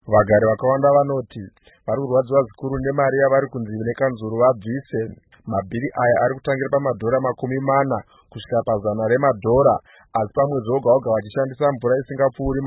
Vagari vakawanda vanoti vari kurwadziwa zvikuru nemari yavari kunzi nekanzuru vabvise. Mabhiri aya ari kutangira pamadhora $40 kusvika $100, asi pamwedzi woga woga vachishandisa mvura isingapfuuri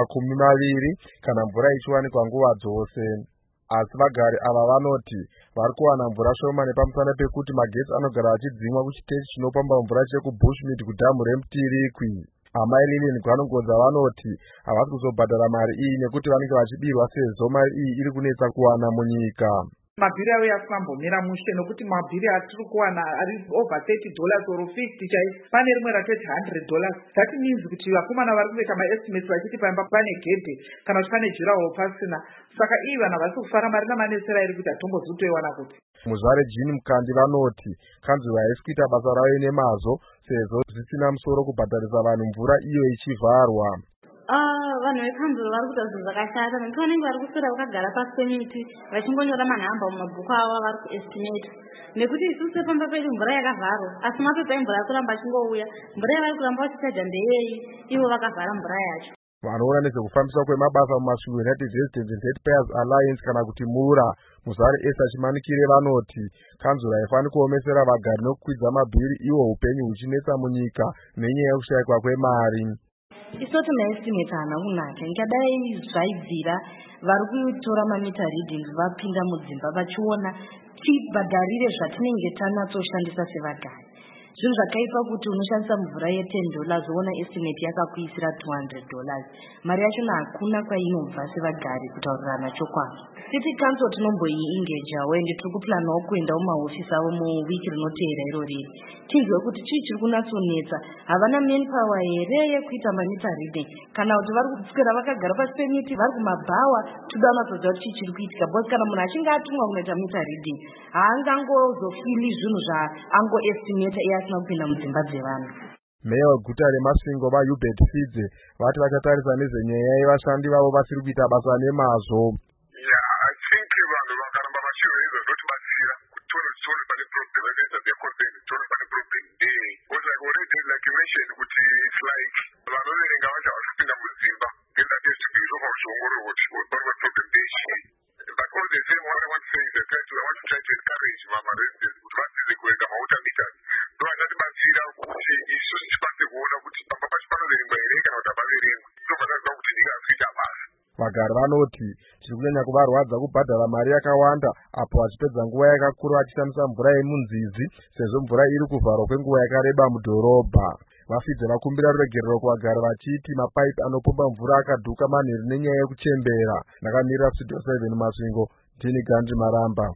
$20 kana mvura ichiwanikwa nguva dzose. Asi vagari ava vanoti vari kuwana mvura shoma nepamusana pekuti magetsi anogara achidzimwa kuchiteshi chinopamba mvura chekuBushmead kudhamu reMutirikwi. Amai Lilian Gwanongoza vanoti havasi kuzobhadhara mari iyi nekuti vanenge vachibirwa sezvo mari iyi iri kunetsa kuwana munyika. Mabhiri avo yasingambomira mushe nokuti mabhiri atiri kuwana ari over $30 or 50 chai. Pane rimwe ratoti $100. That means kuti vakomana vari kuita maestimates vachiti pamba pane gedhe kana kuti pane juraho pasina. Saka iyi vanhu havasi kufara mari namanesera iri kuti hatombozotoiwana kuti. Muzvare Jean Mukandi vanoti kanzuru haisi kuita basa rayo nemazvo sezvo zvisina musoro kubhadharisa vanhu mvura iyo ichivharwa. Vanhu vekanzuru vari kuita zvinhu zvakashata nekuti vanenge vari kuswera vakagara pasi pemiti vachingonyora manhamba mumabhuku avo avari kuestimate nekuti isusu sepamba pedu mvura yakavharwa asi mapepa emvura yakuramba achingouya mvura yavari kuramba vachichaja ndeyei ivo vakavhara mvura yacho. Vanoona nezvekufambiswa kwemabasa mumasvingo United Residents and Ratepayers Alliance kana kuti MURA Muzare Esther Chimanikire vanoti kanzuru haifani kuomesera vagari nokukwidza mabhiri iwo upenyu huchinetsa munyika nenyaya yekushayikwa kwemari. Isoti maestimate haana kunaka ingadai zvaibvira vari kutora mamita readings vapinda mudzimba vachiona tibhadharire zvatinenge tanatsoshandisa sevagari. Zvinhu zvakaipa kuti unoshandisa mvura $10 woona estimate yakakuisira $200. Mari yacho hakuna kwainobva sevagari kutaurirana chokwadi. City Council tinomboiengageawo ende tiri kuplanawo kuenda mumahofisi avo muwiki rinoteera irori tinzwe kuti chii chiri kunatsonetsa. Havana manpower here yekuita mamita reading kana kuti vari kuswera vakagara pasi pemiti vari kumabhawa toda unatsoziva kuti chii chiri kuitika bosi kana munhu achinge atumwa kunoita mita reading haangangozofili zvinhu zvaangoestimata iye asina kupinda mudzimba dzevanhu. Meya weguta reMasvingo vaHubert Fidze vati vachatarisa nezvenyaya yevashandi vavo vasiri kuita basa nemazvo. Vagari vanoti chiri kunyanya kuvarwadza kubhadhara mari yakawanda apo vachipedza nguva yakakura vachishandisa mvura yemunzizi sezvo mvura iri kuvharwa kwenguva yakareba mudhorobha. Vafidze vakumbira ruregerero kuvagari vachiti mapaipi anopomba mvura akadhuka manheru nenyaya yekuchembera. Ndakamirira Studio 7 Masvingo, Ndini Gandhi Maramba.